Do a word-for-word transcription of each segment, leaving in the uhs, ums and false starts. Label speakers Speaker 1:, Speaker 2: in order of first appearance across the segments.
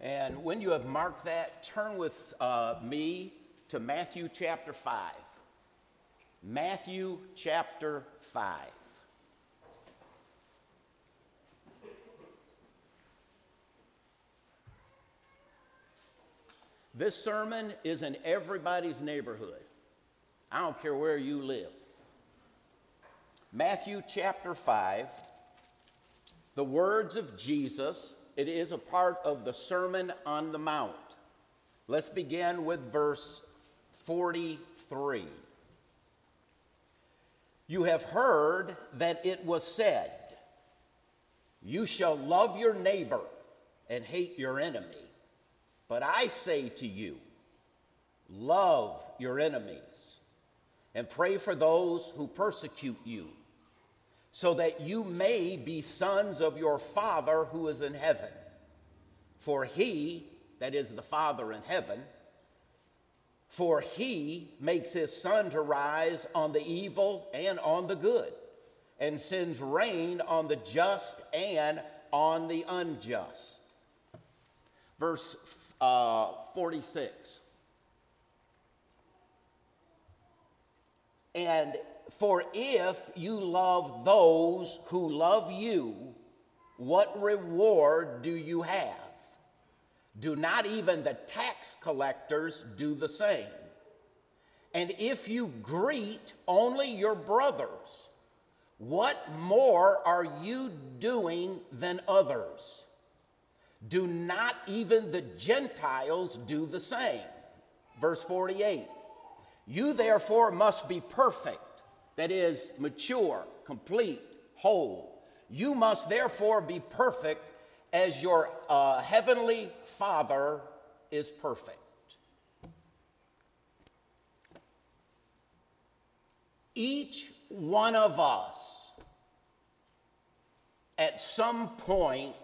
Speaker 1: And when you have marked that, turn with uh, me to Matthew chapter five. Matthew chapter five. This sermon is in everybody's neighborhood. I don't care where you live. Matthew chapter five, the words of Jesus. It is a part of the Sermon on the Mount. Let's begin with verse forty-three. You have heard that it was said, you shall love your neighbor and hate your enemy. But I say to you, love your enemies and pray for those who persecute you, so that you may be sons of your Father who is in heaven. For he, that is the Father in heaven, for he makes his sun to rise on the evil and on the good, and sends rain on the just and on the unjust. Verse uh, forty-six. And for if you love those who love you, what reward do you have? Do not even the tax collectors do the same? And if you greet only your brothers, what more are you doing than others? Do not even the Gentiles do the same? Verse forty-eight. You therefore must be perfect. That is, mature, complete, whole. You must therefore be perfect as your uh, heavenly Father is perfect. Each one of us, at some point,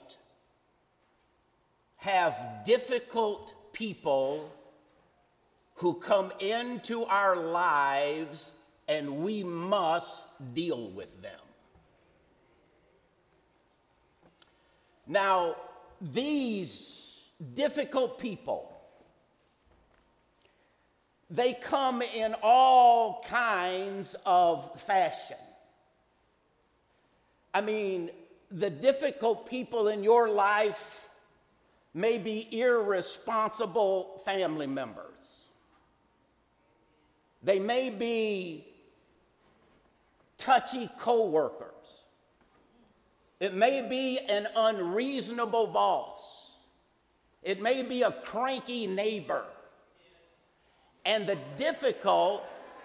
Speaker 1: have difficult people who come into our lives, and we must deal with them. Now, these difficult people, they come in all kinds of fashion. I mean, the difficult people in your life may be irresponsible family members. They may be touchy co-workers. It may be an unreasonable boss. It may be a cranky neighbor. And the difficult,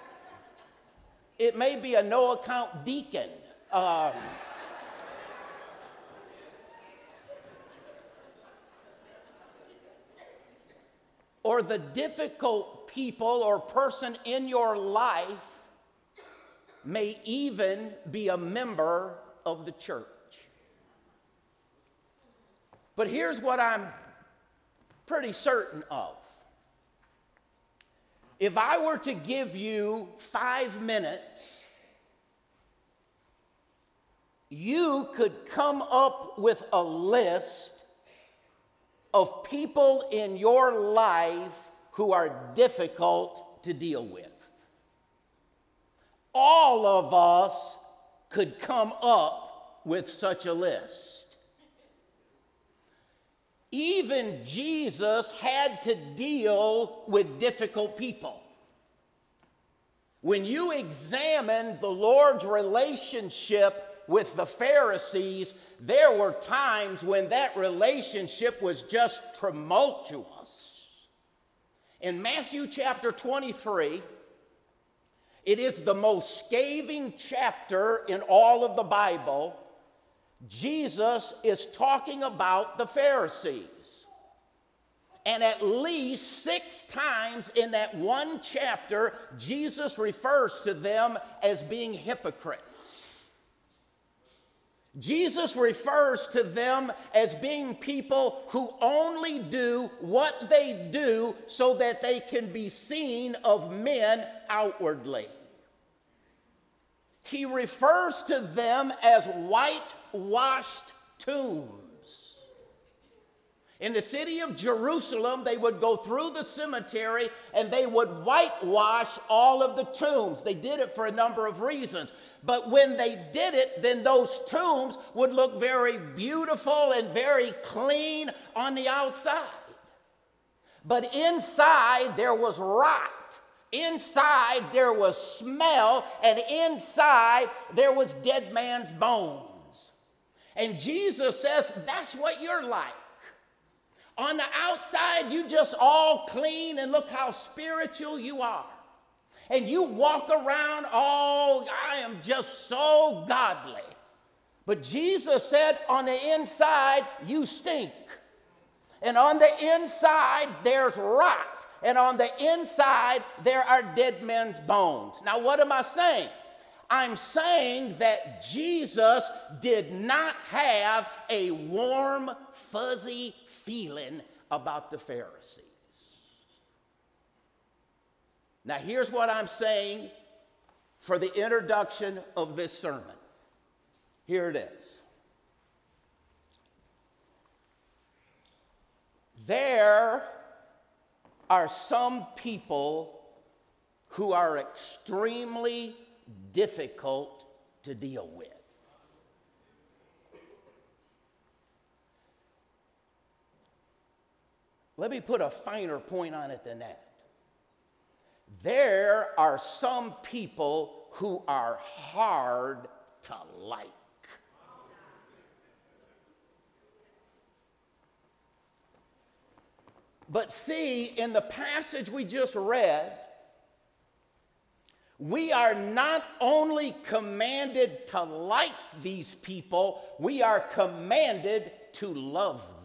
Speaker 1: it may be a no-account deacon. Uh, or the difficult people or person in your life may even be a member of the church. But here's what I'm pretty certain of. If I were to give you five minutes, you could come up with a list of people in your life who are difficult to deal with. All of us could come up with such a list. Even Jesus had to deal with difficult people. When you examine the Lord's relationship with the Pharisees, there were times when that relationship was just tumultuous. In Matthew chapter twenty-three, it is the most scathing chapter in all of the Bible. Jesus is talking about the Pharisees. And at least six times in that one chapter, Jesus refers to them as being hypocrites. Jesus refers to them as being people who only do what they do so that they can be seen of men outwardly. He refers to them as whitewashed tombs. In the city of Jerusalem, they would go through the cemetery and they would whitewash all of the tombs. They did it for a number of reasons. But when they did it, then those tombs would look very beautiful and very clean on the outside. But inside there was rot. Inside there was smell. And inside there was dead man's bones. And Jesus says, that's what you're like. On the outside, you just all clean and look how spiritual you are. And you walk around, oh, I am just so godly. But Jesus said, on the inside, you stink. And on the inside, there's rot. And on the inside, there are dead men's bones. Now, what am I saying? I'm saying that Jesus did not have a warm, fuzzy feeling about the Pharisees. Now, here's what I'm saying for the introduction of this sermon. Here it is. There are some people who are extremely difficult to deal with. Let me put a finer point on it than that. There are some people who are hard to like. But see, in the passage we just read, we are not only commanded to like these people, we are commanded to love them.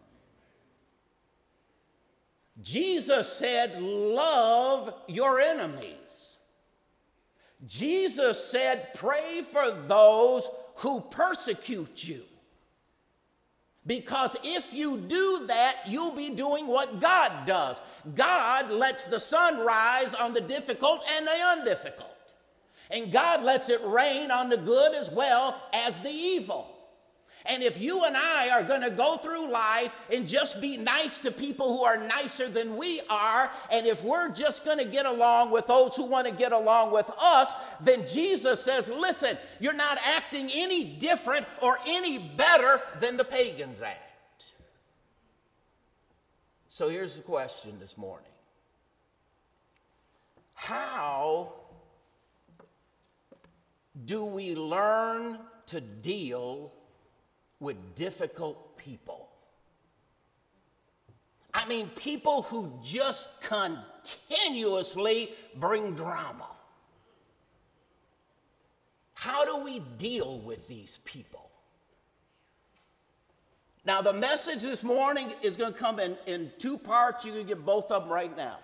Speaker 1: Jesus said, love your enemies. Jesus said, pray for those who persecute you. Because if you do that, you'll be doing what God does. God lets the sun rise on the difficult and the undifficult. And God lets it rain on the good as well as the evil. And if you and I are going to go through life and just be nice to people who are nicer than we are, and if we're just going to get along with those who want to get along with us, then Jesus says, listen, you're not acting any different or any better than the pagans act. So here's the question this morning. How do we learn to deal with difficult people? I mean, people who just continuously bring drama. How do we deal with these people? Now, the message this morning is going to come in, in two parts. You can get both of them right now.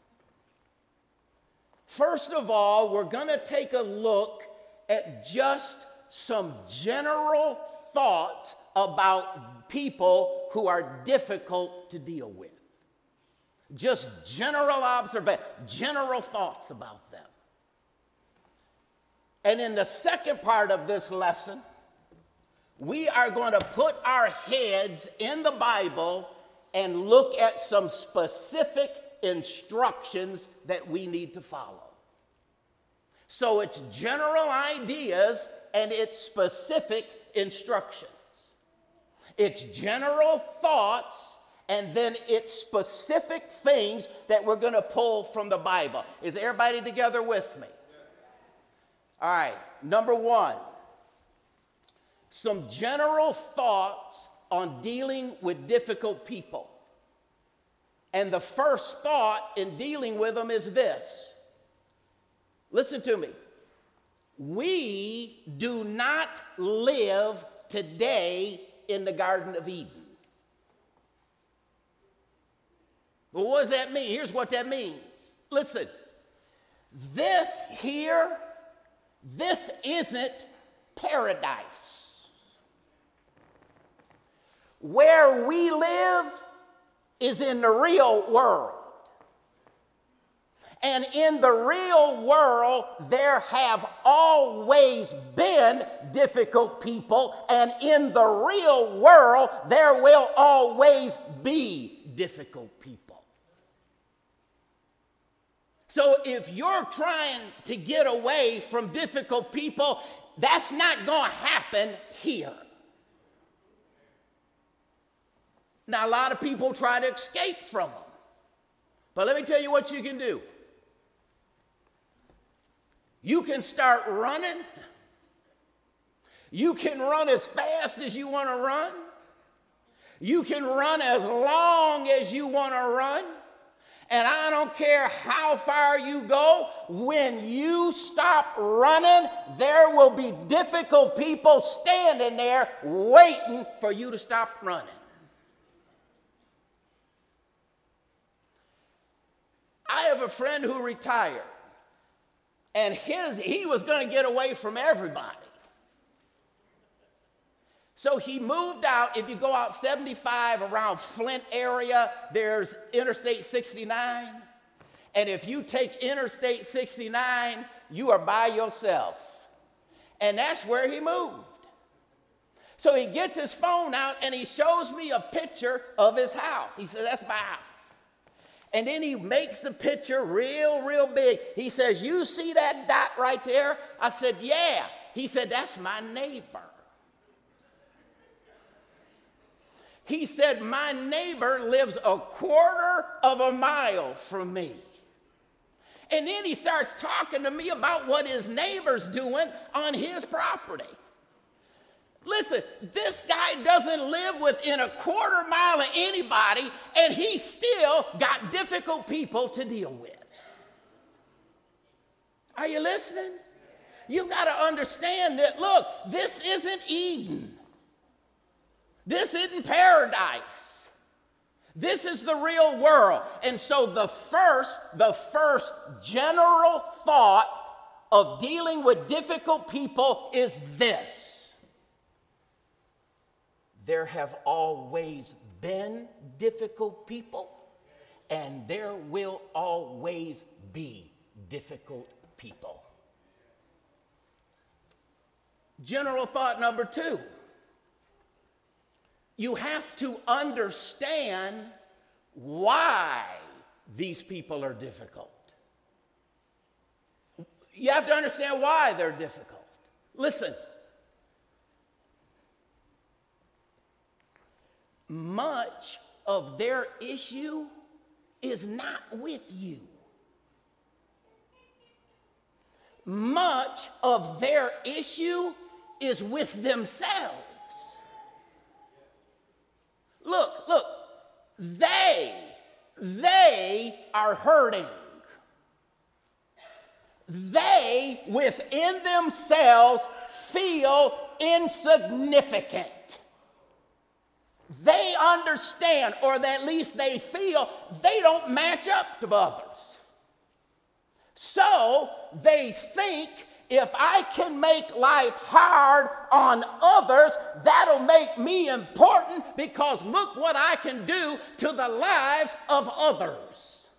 Speaker 1: First of all, we're going to take a look at just some general thoughts about people who are difficult to deal with. Just general observation, general thoughts about them. And in the second part of this lesson, we are going to put our heads in the Bible and look at some specific instructions that we need to follow. So it's general ideas and it's specific instructions. It's general thoughts and then it's specific things that we're going to pull from the Bible. Is everybody together with me? All right, number one, some general thoughts on dealing with difficult people. And the first thought in dealing with them is this. Listen to me. We do not live today in the Garden of Eden. Well, what does that mean? Here's what that means. Listen, this here, this isn't paradise. Where we live is in the real world. And in the real world, there have always been difficult people, and in the real world, there will always be difficult people. So if you're trying to get away from difficult people, that's not going to happen here. Now, a lot of people try to escape from them. But let me tell you what you can do. You can start running. You can run as fast as you want to run. You can run as long as you want to run. And I don't care how far you go, when you stop running, there will be difficult people standing there waiting for you to stop running. I have a friend who retired, and his, he was going to get away from everybody. So he moved out. If you go out seventy-five around Flint area, there's Interstate sixty-nine. And if you take Interstate sixty-nine, you are by yourself. And that's where he moved. So he gets his phone out and he shows me a picture of his house. He says, that's my house. And then he makes the picture real, real big. He says, you see that dot right there? I said, yeah. He said, that's my neighbor. He said, my neighbor lives a quarter of a mile from me. And then he starts talking to me about what his neighbor's doing on his property. Listen, this guy doesn't live within a quarter mile of anybody, and he's still got difficult people to deal with. Are you listening? You've got to understand that, look, this isn't Eden. This isn't paradise. This is the real world. And so the first, the first general thought of dealing with difficult people is this. There have always been difficult people, and there will always be difficult people. General thought number two. You have to understand why these people are difficult. You have to understand why they're difficult. Listen. Much of their issue is not with you. Much of their issue is with themselves. Look, look, they, they are hurting. They, within themselves, feel insignificant. They understand, or at least they feel, they don't match up to others. So they think, if I can make life hard on others, that'll make me important, because look what I can do to the lives of others.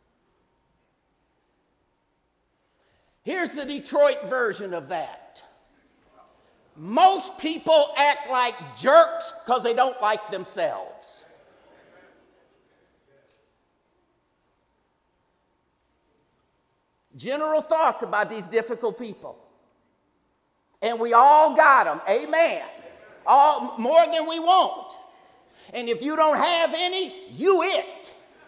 Speaker 1: Here's the Detroit version of that. Most people act like jerks because they don't like themselves. General thoughts about these difficult people. And we all got them. Amen. All, more than we want. And if you don't have any, you it.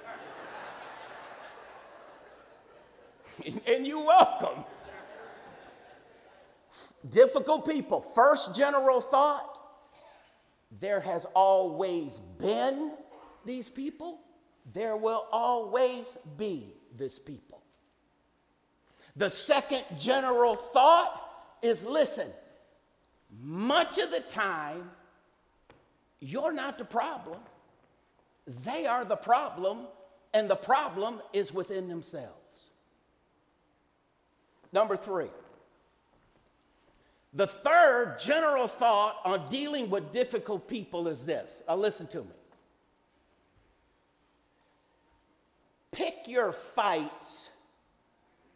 Speaker 1: And you're welcome. Difficult people. First general thought, there has always been these people. There will always be this people. The second general thought is, listen, much of the time, you're not the problem. They are the problem, and the problem is within themselves. Number three. The third general thought on dealing with difficult people is this. Now listen to me. Pick your fights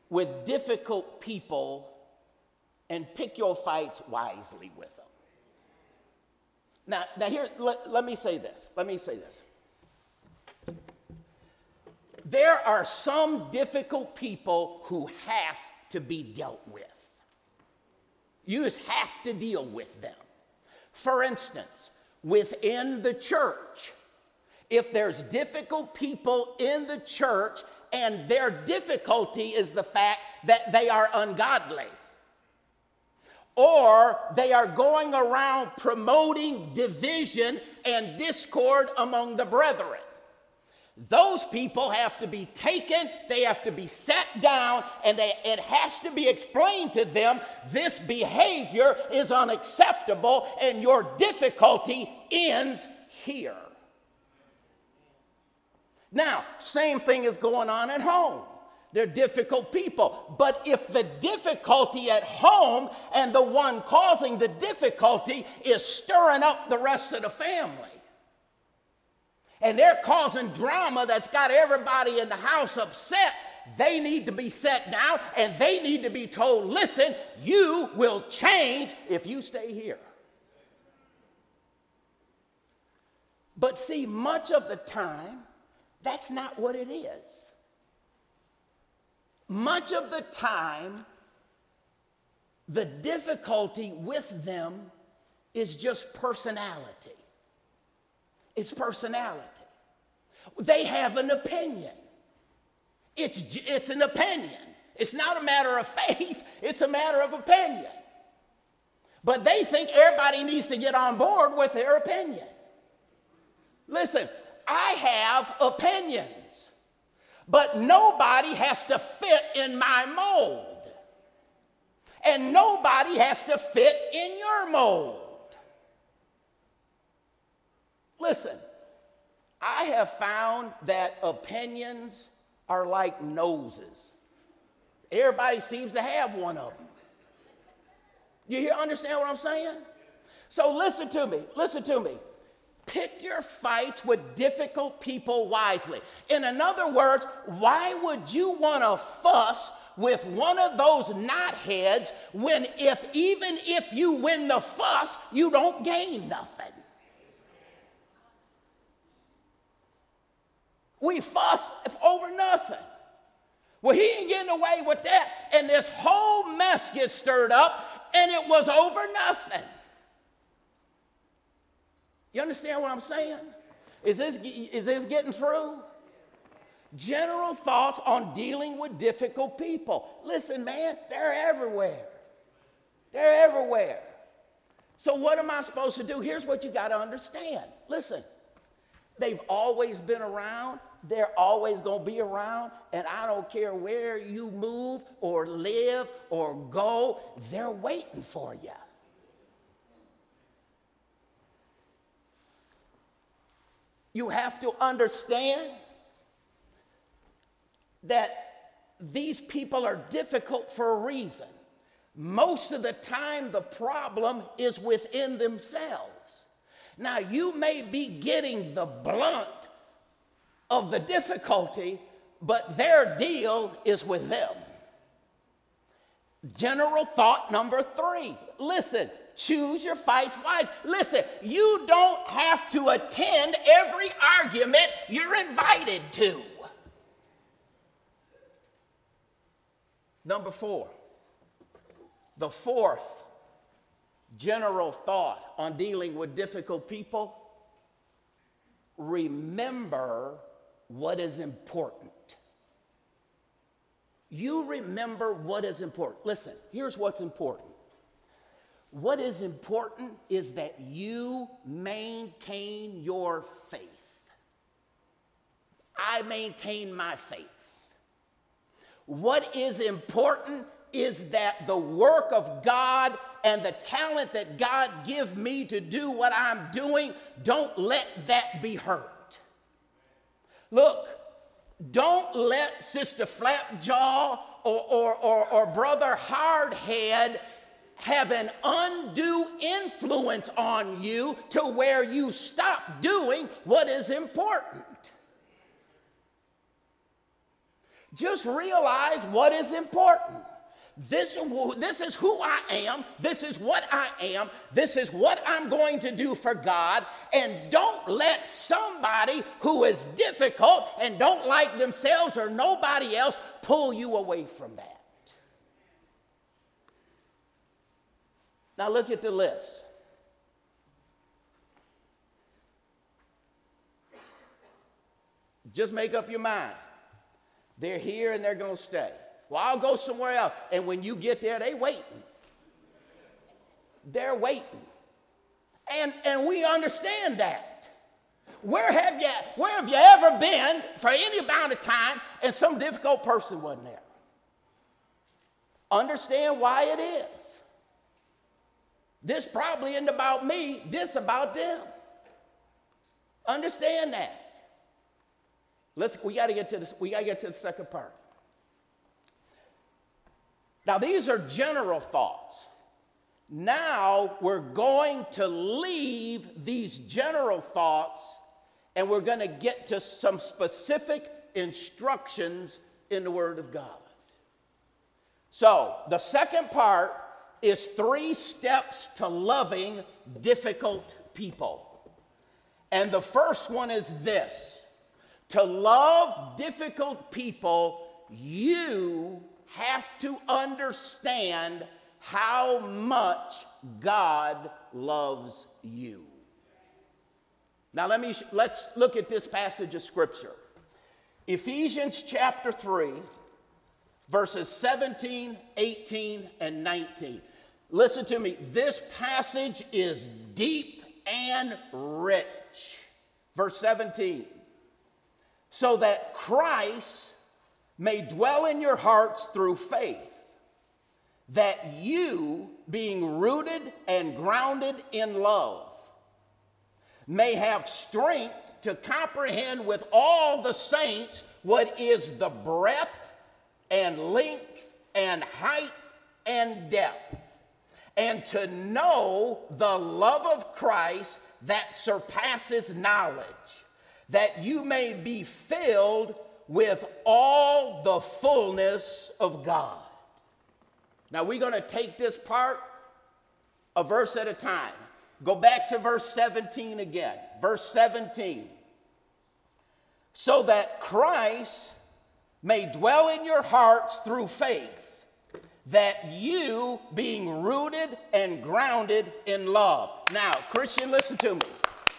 Speaker 1: with difficult people and pick your fights wisely with them. Now, now here, let, let me say this. Let me say this. There are some difficult people who have to be dealt with. You just have to deal with them. For instance, within the church, if there's difficult people in the church and their difficulty is the fact that they are ungodly, or they are going around promoting division and discord among the brethren, those people have to be taken, they have to be sat down, and they, it has to be explained to them, this behavior is unacceptable and your difficulty ends here. Now, same thing is going on at home. They're difficult people. But if the difficulty at home and the one causing the difficulty is stirring up the rest of the family, and they're causing drama that's got everybody in the house upset, they need to be set down and they need to be told, listen, you will change if you stay here. But see, much of the time, that's not what it is. Much of the time, the difficulty with them is just personality. It's personality. They have an opinion. It's, it's an opinion. It's not a matter of faith. It's a matter of opinion. But they think everybody needs to get on board with their opinion. Listen, I have opinions, but nobody has to fit in my mold. And nobody has to fit in your mold. Listen, I have found that opinions are like noses. Everybody seems to have one of them. You hear, understand what I'm saying? So listen to me, listen to me. Pick your fights with difficult people wisely. In other words, why would you want to fuss with one of those knotheads when if even if you win the fuss, you don't gain nothing? We fuss over nothing. Well, he ain't getting away with that. And this whole mess gets stirred up, and it was over nothing. You understand what I'm saying? Is this, is this getting through? General thoughts on dealing with difficult people. Listen, man, they're everywhere. They're everywhere. So what am I supposed to do? Here's what you got to understand. Listen, they've always been around. They're always going to be around. And I don't care where you move or live or go, they're waiting for you. You have to understand that these people are difficult for a reason. Most of the time, the problem is within themselves. Now, you may be getting the blunt of the difficulty, but their deal is with them. General thought number three. Listen, choose your fights wise. Listen, you don't have to attend every argument you're invited to. Number four, the fourth general thought on dealing with difficult people: remember what is important. You remember what is important. Listen, here's what's important. What is important is that you maintain your faith. I maintain my faith. What is important is that the work of God and the talent that God give me to do what I'm doing, don't let that be hurt. Look, don't let Sister Flapjaw or, or, or, or Brother Hardhead have an undue influence on you to where you stop doing what is important. Just realize what is important. This, this is who I am. This is what I am. This is what I'm going to do for God. And don't let somebody who is difficult and don't like themselves or nobody else pull you away from that. Now look at the list. Just make up your mind. They're here and they're going to stay. Well, I'll go somewhere else. And when you get there, they waiting. They're waiting. And, and we understand that. Where have, you, where have you ever been for any amount of time and some difficult person wasn't there? Understand why it is. This probably isn't about me. This about them. Understand that. Let's, we got to get to this. We got to get to the second part. Now, these are general thoughts. Now, we're going to leave these general thoughts and we're going to get to some specific instructions in the Word of God. So, the second part is three steps to loving difficult people. And the first one is this. To love difficult people, you have to understand how much God loves you. Now let me let's look at this passage of scripture. Ephesians chapter three, verses seventeen, eighteen, and nineteen. Listen to me. This passage is deep and rich. Verse seventeen. So that Christ may dwell in your hearts through faith, that you, being rooted and grounded in love, may have strength to comprehend with all the saints what is the breadth and length and height and depth, and to know the love of Christ that surpasses knowledge, that you may be filled with all the fullness of God. Now we're going to take this part a verse at a time. Go back to verse seventeen again. Verse seventeen. So that Christ may dwell in your hearts through faith, that you, being rooted and grounded in love. Now, Christian, listen to me.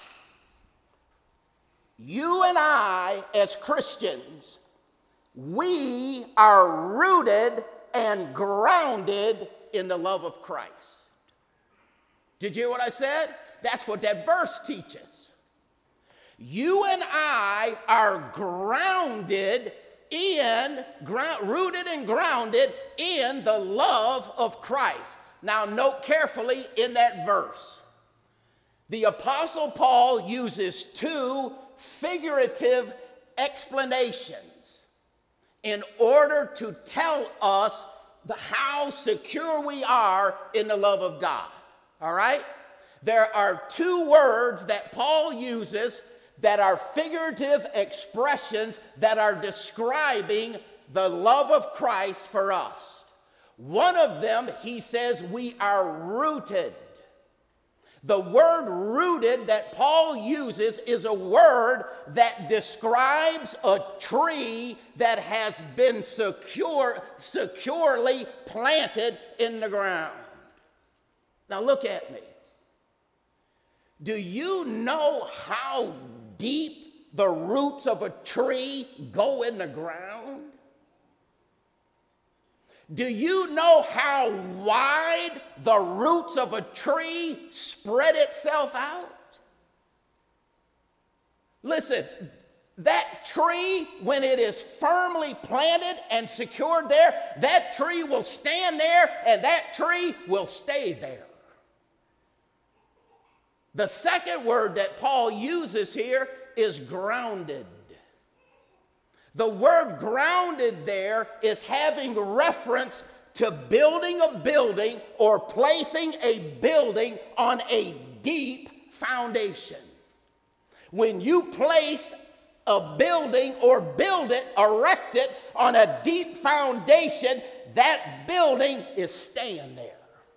Speaker 1: You and I, as Christians, we are rooted and grounded in the love of Christ. Did you hear what I said? That's what that verse teaches. You and I are grounded in, ground, rooted and grounded in the love of Christ. Now note carefully in that verse. The Apostle Paul uses two figurative explanations in order to tell us the, how secure we are in the love of God. All right? There are two words that Paul uses that are figurative expressions that are describing the love of Christ for us. One of them, he says, we are rooted. The word rooted that Paul uses is a word that describes a tree that has been secure, securely planted in the ground. Now look at me. Do you know how deep the roots of a tree go in the ground? Do you know how wide the roots of a tree spread itself out? Listen, that tree, when it is firmly planted and secured there, that tree will stand there and that tree will stay there. The second word that Paul uses here is grounded. The word grounded there is having reference to building a building or placing a building on a deep foundation. When you place a building or build it, erect it on a deep foundation, that building is staying there.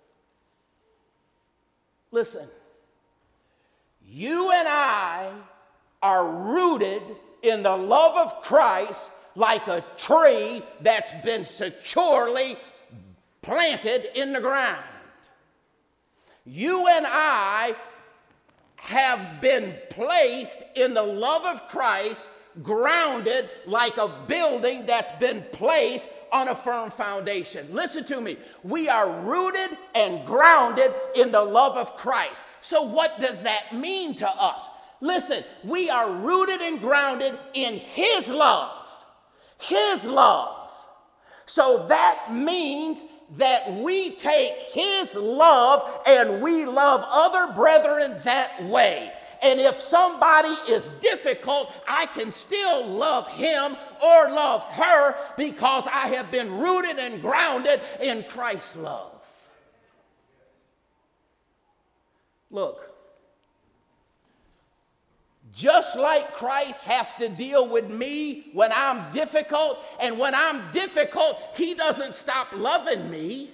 Speaker 1: Listen, you and I are rooted in the love of Christ like a tree that's been securely planted in the ground. You and I have been placed in the love of Christ, grounded like a building that's been placed on a firm foundation. Listen to me. We are rooted and grounded in the love of Christ. So what does that mean to us? Listen, we are rooted and grounded in His love. His love. So that means that we take His love and we love other brethren that way. And if somebody is difficult, I can still love him or love her because I have been rooted and grounded in Christ's love. Look, just like Christ has to deal with me when I'm difficult, and when I'm difficult, He doesn't stop loving me.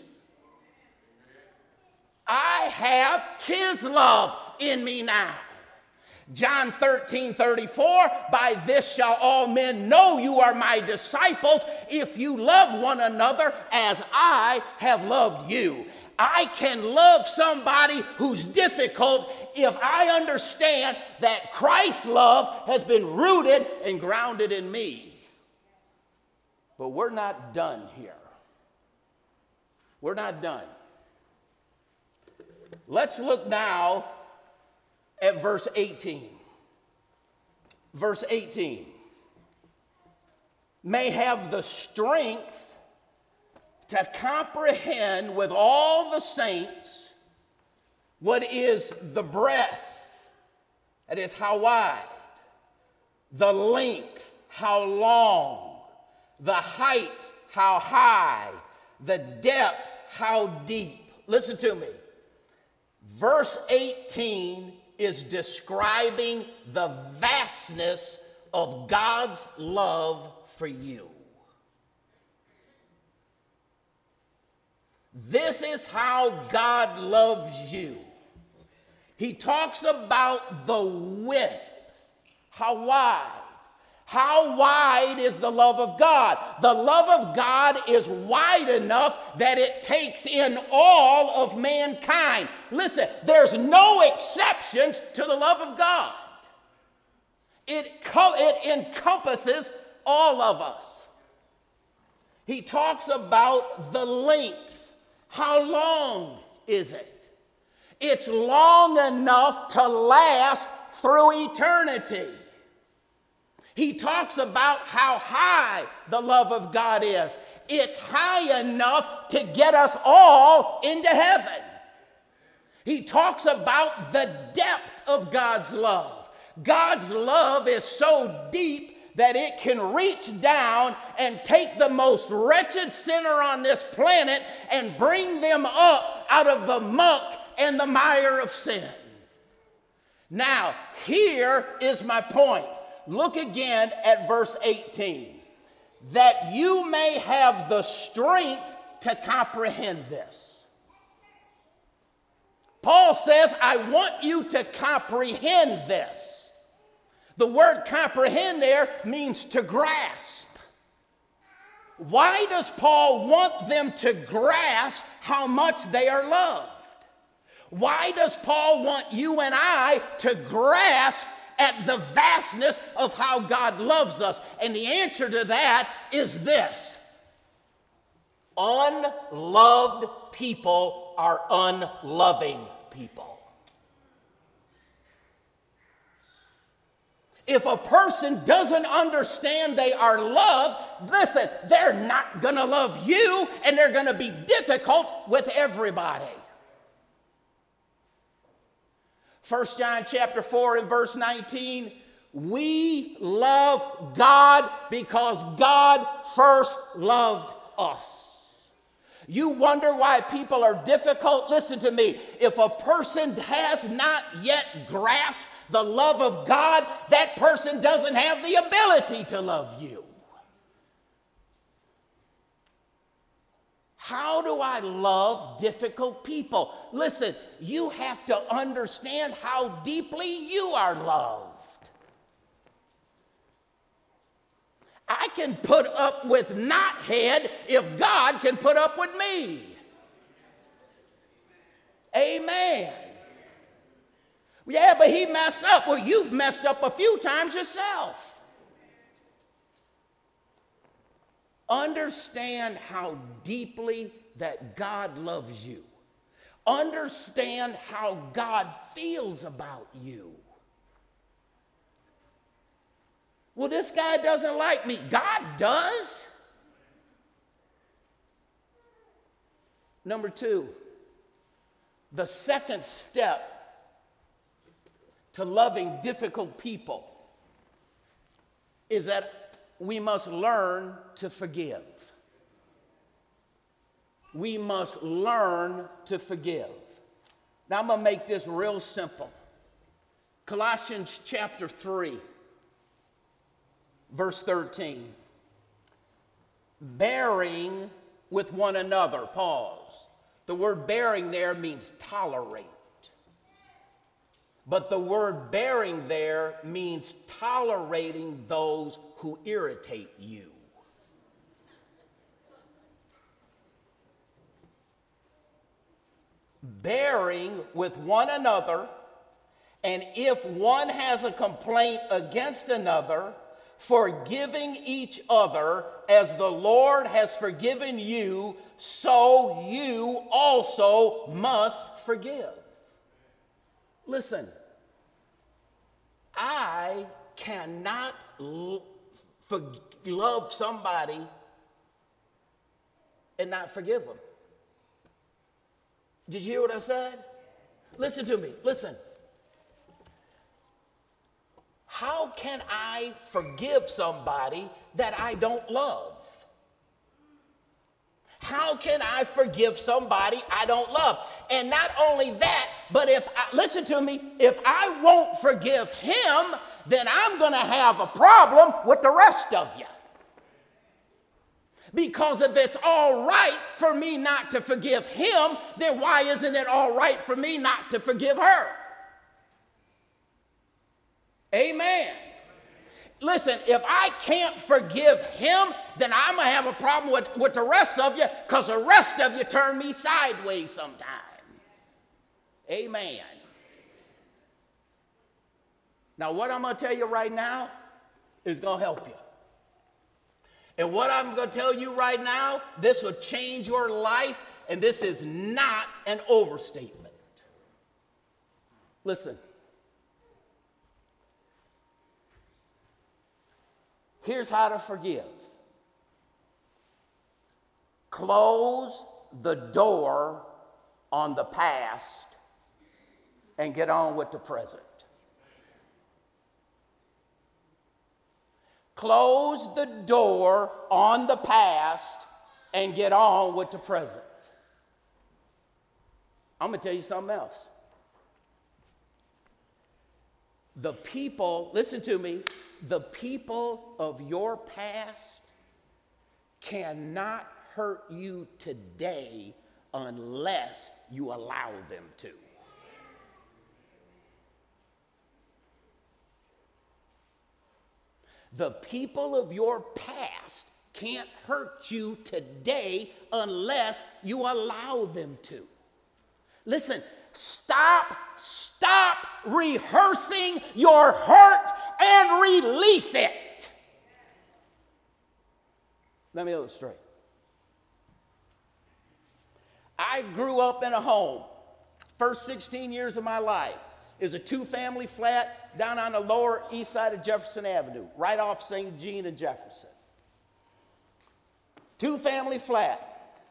Speaker 1: I have His love in me now. John thirteen thirty-four, by this shall all men know you are my disciples, if you love one another as I have loved you. I can love somebody who's difficult if I understand that Christ's love has been rooted and grounded in me. But we're not done here. We're not done. Let's look now at verse eighteen. Verse eighteen. May have the strength to comprehend with all the saints what is the breadth, that is how wide, the length, how long, the height, how high, the depth, how deep. Listen to me. Verse eighteen is describing the vastness of God's love for you. This is how God loves you. He talks about the width. How wide? How wide is the love of God? The love of God is wide enough that it takes in all of mankind. Listen, there's no exceptions to the love of God. It, co- it encompasses all of us. He talks about the length. How long is it? It's long enough to last through eternity. He talks about how high the love of God is. It's high enough to get us all into heaven. He talks about the depth of God's love. God's love is so deep that it can reach down and take the most wretched sinner on this planet and bring them up out of the muck and the mire of sin. Now, here is my point. Look again at verse eighteen. That you may have the strength to comprehend this. Paul says, I want you to comprehend this. The word comprehend there means to grasp. Why does Paul want them to grasp how much they are loved? Why does Paul want you and I to grasp at the vastness of how God loves us? And the answer to that is this. Unloved people are unloving people. If a person doesn't understand they are loved, listen, they're not going to love you, and they're going to be difficult with everybody. First John chapter four and verse nineteen, we love God because God first loved us. You wonder why people are difficult? Listen to me. If a person has not yet grasped the love of God, that person doesn't have the ability to love you. How do I love difficult people? Listen, you have to understand how deeply you are loved. I can put up with knothead if God can put up with me. Amen. Yeah, but he messed up. Well, you've messed up a few times yourself. Understand how deeply that God loves you. Understand how God feels about you. Well, this guy doesn't like me. God does. Number two, the second step to loving difficult people is that we must learn to forgive. We must learn to forgive. Now, I'm going to make this real simple. Colossians chapter three. Verse thirteen, bearing with one another, pause. The word bearing there means tolerate. But the word bearing there means tolerating those who irritate you. Bearing with one another, and if one has a complaint against another, forgiving each other as the Lord has forgiven you, so you also must forgive. Listen, I cannot l- for- love somebody and not forgive them. Did you hear what I said? Listen to me, listen. How can I forgive somebody that I don't love? How can I forgive somebody I don't love? And not only that, but if I, listen to me, if I won't forgive him, then I'm going to have a problem with the rest of you. Because if it's all right for me not to forgive him, then why isn't it all right for me not to forgive her? Amen. Listen, if I can't forgive him, then I'm going to have a problem with, with the rest of you, because the rest of you turn me sideways sometime. Amen. Now, what I'm going to tell you right now is going to help you. And what I'm going to tell you right now, this will change your life, and this is not an overstatement. Listen. Here's how to forgive. Close the door on the past and get on with the present. Close the door on the past and get on with the present. I'm going to tell you something else. The people, listen to me, the people of your past cannot hurt you today unless you allow them to. The people of your past can't hurt you today unless you allow them to. Listen, stop, stop rehearsing your hurt and release it. Let me illustrate. I grew up in a home. First sixteen years of my life is a two-family flat down on the lower east side of Jefferson Avenue, right off Saint Jean and Jefferson. Two-family flat.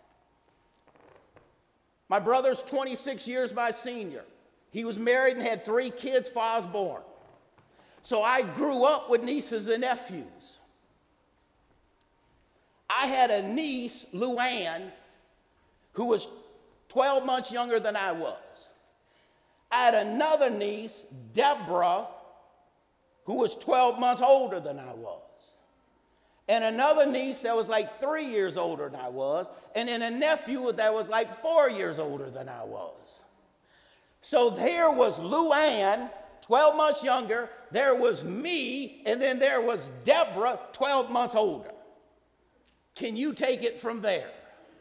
Speaker 1: My brother's twenty-six years my senior. He was married and had three kids before I was born. So I grew up with nieces and nephews. I had a niece, Luann, who was twelve months younger than I was. I had another niece, Deborah, who was twelve months older than I was. And another niece that was like three years older than I was. And then a nephew that was like four years older than I was. So there was Luann, twelve months younger. There was me. And then there was Deborah, twelve months older. Can you take it from there?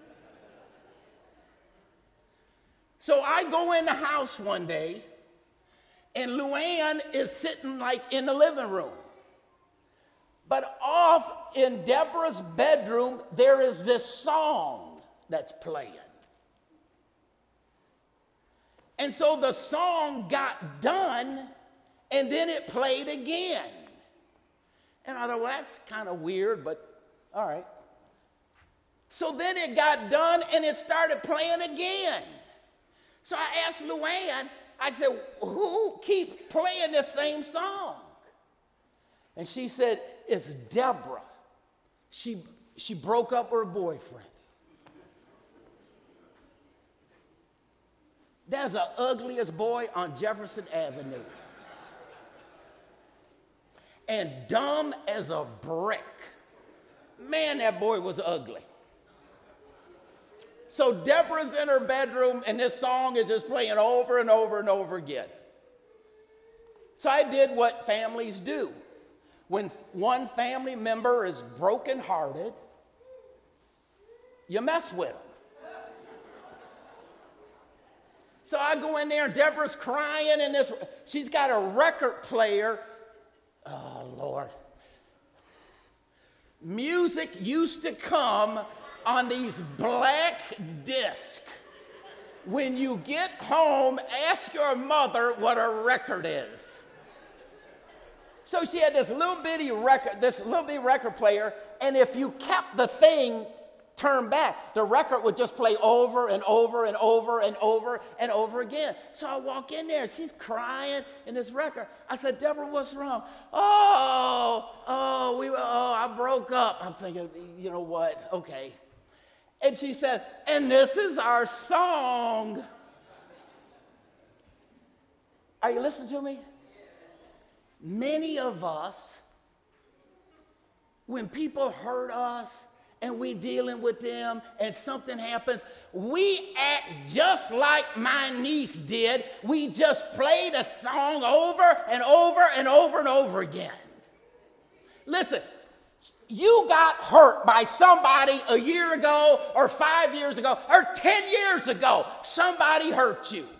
Speaker 1: So I go in the house one day, and Luann is sitting like in the living room. But off in Deborah's bedroom, there is this song that's playing. And so the song got done, and then it played again. And I thought, well, that's kind of weird, but all right. So then it got done, and it started playing again. So I asked Luann, I said, who keeps playing the same song? And she said, it's Deborah. She, she broke up with her boyfriend. There's the ugliest boy on Jefferson Avenue. And dumb as a brick. Man, that boy was ugly. So Deborah's in her bedroom, and this song is just playing over and over and over again. So I did what families do. When one family member is brokenhearted, you mess with them. So I go in there, and Deborah's crying, and this, she's got a record player. Oh, Lord. Music used to come on these black discs. When you get home, ask your mother what a record is. So she had this little bitty record, this little bitty record player, and if you kept the thing turned back, the record would just play over and over and over and over and over again. So I walk in there, she's crying in this record. I said, Deborah, what's wrong? Oh, oh, we were, oh, I broke up. I'm thinking, you know what? Okay. And she said, and this is our song. Are you listening to me? Many of us, when people hurt us and we dealing with them and something happens, we act just like my niece did. We just play the song over and over and over and over again. Listen, you got hurt by somebody a year ago or five years ago or ten years ago. Somebody hurt you.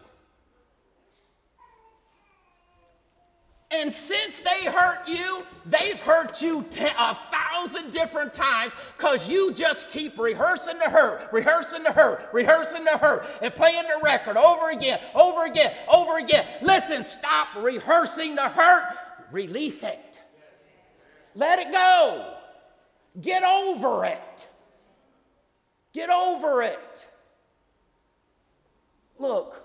Speaker 1: And since they hurt you, they've hurt you ten, a thousand different times because you just keep rehearsing the hurt, rehearsing the hurt, rehearsing the hurt, and playing the record over again, over again, over again. Listen, stop rehearsing the hurt. Release it. Let it go. Get over it. Get over it. Look.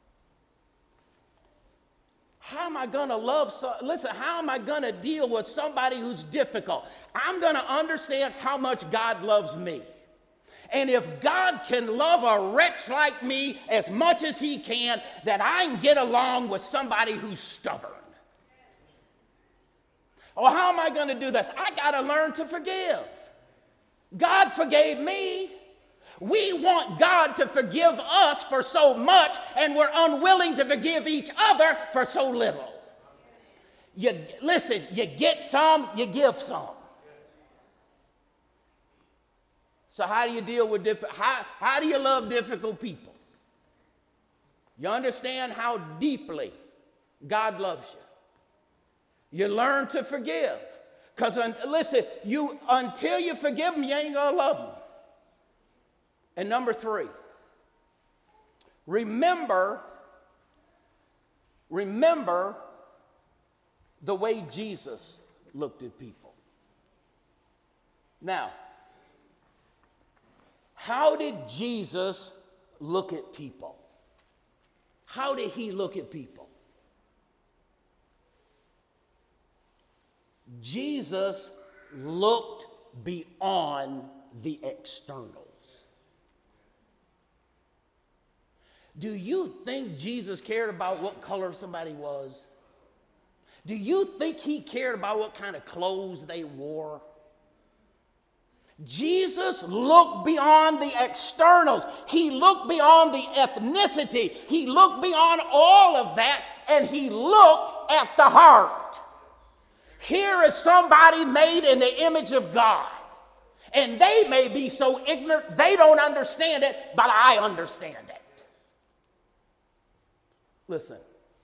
Speaker 1: How am I going to love, so, listen, how am I going to deal with somebody who's difficult? I'm going to understand how much God loves me. And if God can love a wretch like me as much as he can, then I can get along with somebody who's stubborn. Oh, how am I going to do this? I got to learn to forgive. God forgave me. We want God to forgive us for so much, and we're unwilling to forgive each other for so little. You, listen, you get some, you give some. So how do you deal with different, how, how do you love difficult people? You understand how deeply God loves you. You learn to forgive. Because, listen, you, until you forgive them, you ain't going to love them. And number three, remember, remember the way Jesus looked at people. Now, how did Jesus look at people? How did he look at people? Jesus looked beyond the externals. Do you think Jesus cared about what color somebody was? Do you think he cared about what kind of clothes they wore? Jesus looked beyond the externals. He looked beyond the ethnicity. He looked beyond all of that, and he looked at the heart. Here is somebody made in the image of God, and they may be so ignorant they don't understand it, but I understand it. Listen.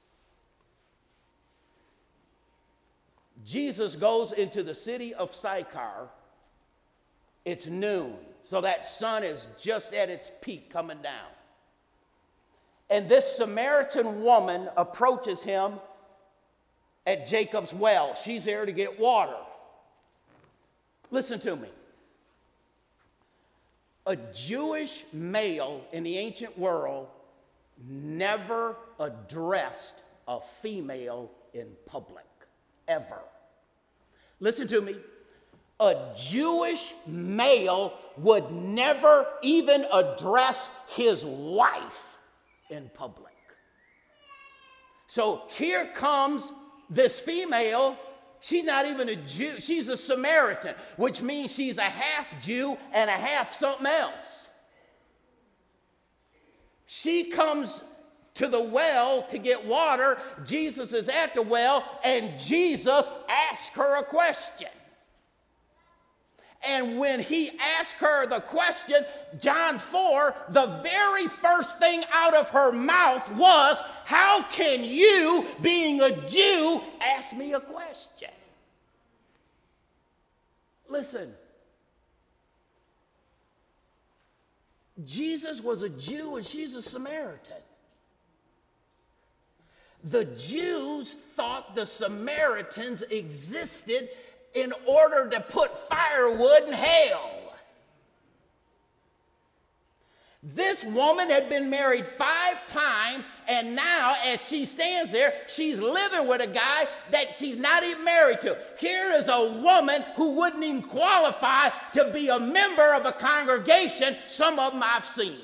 Speaker 1: Jesus goes into the city of Sychar. It's noon, so that sun is just at its peak coming down. And this Samaritan woman approaches him at Jacob's well. She's there to get water. Listen to me. A Jewish male in the ancient world never addressed a female in public, ever. Listen to me. A Jewish male would never even address his wife in public. So here comes this female. She's not even a Jew. She's a Samaritan, which means she's a half Jew and a half something else. She comes to the well to get water. Jesus is at the well, and Jesus asks her a question. And when he asked her the question, John four, the very first thing out of her mouth was, how can you, being a Jew, ask me a question? Listen, Jesus was a Jew and she's a Samaritan. The Jews thought the Samaritans existed in order to put firewood in hell. This woman had been married five times, and now as she stands there, she's living with a guy that she's not even married to. Here is a woman who wouldn't even qualify to be a member of a congregation. Some of them I've seen.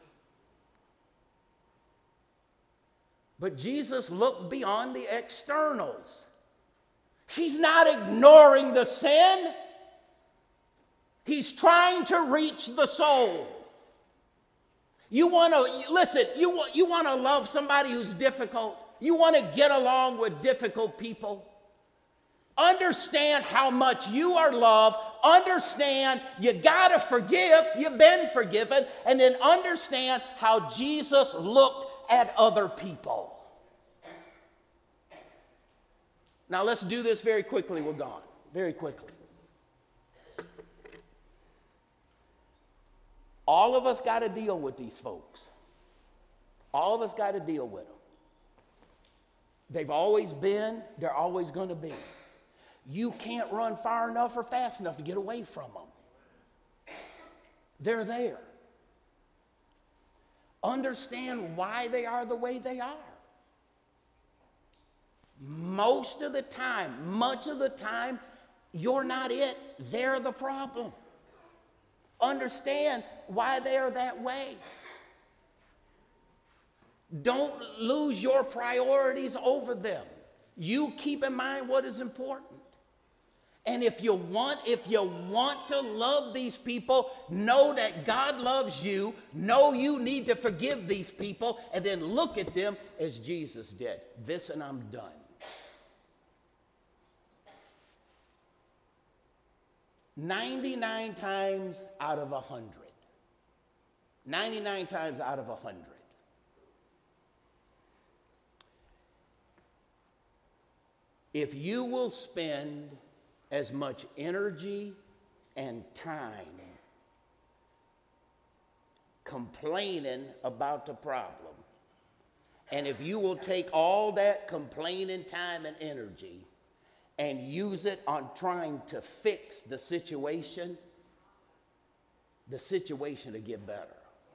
Speaker 1: But Jesus looked beyond the externals. He's not ignoring the sin. He's trying to reach the soul. You want to, listen, you want, you want to love somebody who's difficult. You want to get along with difficult people. Understand how much you are loved. Understand you got to forgive. You've been forgiven. And then understand how Jesus looked at other people. Now let's do this very quickly. We're gone. Very quickly. All of us got to deal with these folks. All of us got to deal with them. They've always been. They're always going to be. You can't run far enough or fast enough to get away from them. They're there. Understand why they are the way they are. Most of the time, much of the time, you're not it. They're the problem. Understand why they are that way. Don't lose your priorities over them. You keep in mind what is important. And if you want, if you want to love these people, know that God loves you. Know you need to forgive these people, and then look at them as Jesus did. This, and I'm done. ninety-nine times out of a hundred. ninety-nine times out of a hundred. If you will spend as much energy and time complaining about the problem, and if you will take all that complaining time and energy and use it on trying to fix the situation, the situation will get better.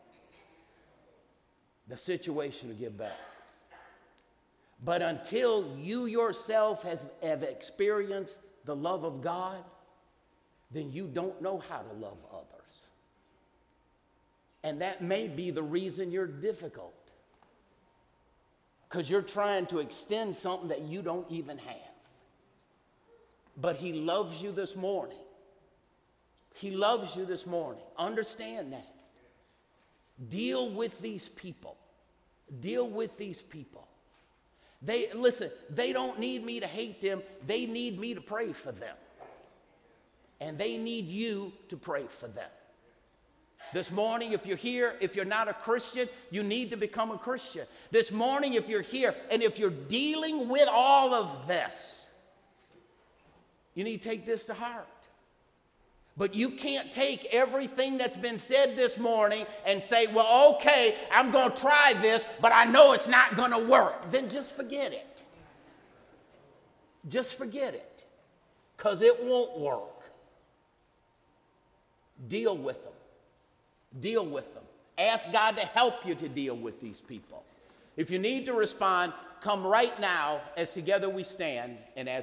Speaker 1: The situation will get better. But until you yourself has, have experienced the love of God, then you don't know how to love others. And that may be the reason you're difficult. because you're trying to extend something that you don't even have. But he loves you this morning. He loves you this morning. Understand that. Deal with these people. Deal with these people. They, listen, they don't need me to hate them. They need me to pray for them. And they need you to pray for them. This morning, if you're here, if you're not a Christian, you need to become a Christian. This morning, if you're here, and if you're dealing with all of this, you need to take this to heart. But you can't take everything that's been said this morning and say, well, okay, I'm going to try this, but I know it's not going to work. Then just forget it. Just forget it, because it won't work. Deal with them. Deal with them. Ask God to help you to deal with these people. If you need to respond, come right now as together we stand and as